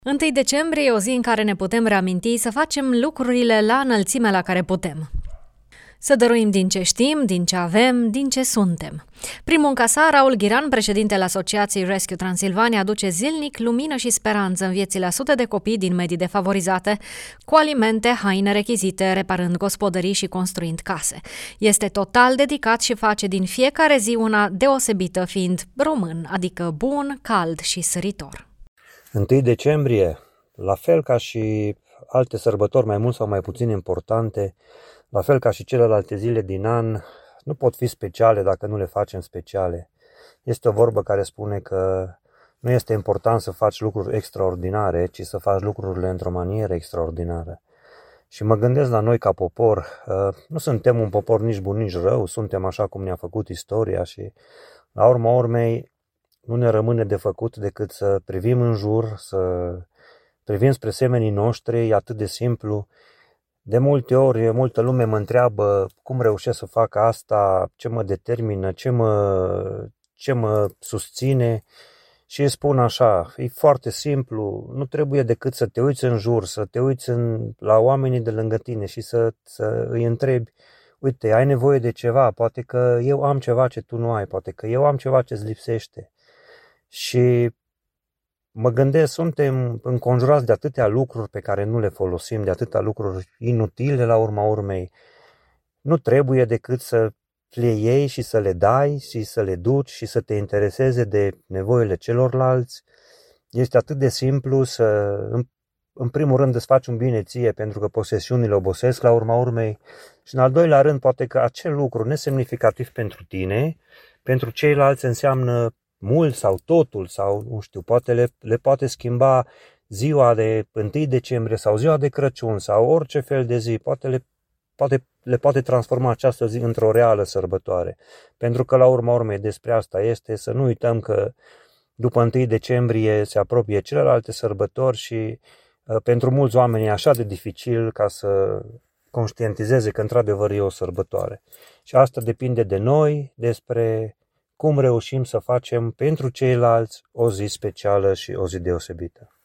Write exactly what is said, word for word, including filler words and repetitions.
întâi decembrie e o zi în care ne putem reaminti să facem lucrurile la înălțimea la care putem. Să dăruim din ce știm, din ce avem, din ce suntem. Primul încasar, Raul Ghiran, președintele Asociației Rescue Transilvania, aduce zilnic lumină și speranță în viețile a sute de copii din medii defavorizate, cu alimente, haine rechizite, reparând gospodării și construind case. Este total dedicat și face din fiecare zi una deosebită, fiind român, adică bun, cald și săritor. întâi decembrie, la fel ca și alte sărbători mai mult sau mai puțin importante, la fel ca și celelalte zile din an, nu pot fi speciale dacă nu le facem speciale. Este o vorbă care spune că nu este important să faci lucruri extraordinare, ci să faci lucrurile într-o manieră extraordinară. Și mă gândesc la noi ca popor, nu suntem un popor nici bun, nici rău, suntem așa cum ne-a făcut istoria și la urma urmei nu ne rămâne de făcut decât să privim în jur, să privim spre semenii noștri, e atât de simplu. De multe ori, multă lume mă întreabă cum reușesc să fac asta, ce mă determină, ce mă, ce mă susține și îi spun așa, e foarte simplu, nu trebuie decât să te uiți în jur, să te uiți în, la oamenii de lângă tine și să, să îi întrebi, uite, ai nevoie de ceva, poate că eu am ceva ce tu nu ai, poate că eu am ceva ce îți lipsește. Și mă gândesc, suntem înconjurați de atâtea lucruri pe care nu le folosim, de atâtea lucruri inutile la urma urmei. Nu trebuie decât să le iei și să le dai și să le duci și să te intereseze de nevoile celorlalți. Este atât de simplu să, în, în primul rând, îți faci un bine ție pentru că posesiunile obosesc la urma urmei și în al doilea rând, poate că acel lucru nesemnificativ pentru tine, pentru ceilalți înseamnă mult sau totul sau, nu știu, poate le, le poate schimba ziua de întâi decembrie sau ziua de Crăciun sau orice fel de zi, poate le, poate, le poate transforma această zi într-o reală sărbătoare. Pentru că la urma urmei despre asta este, să nu uităm că după întâi decembrie se apropie celelalte sărbători și uh, pentru mulți oameni e așa de dificil ca să conștientizeze că într-adevăr e o sărbătoare. Și asta depinde de noi, despre cum reușim să facem pentru ceilalți o zi specială și o zi deosebită.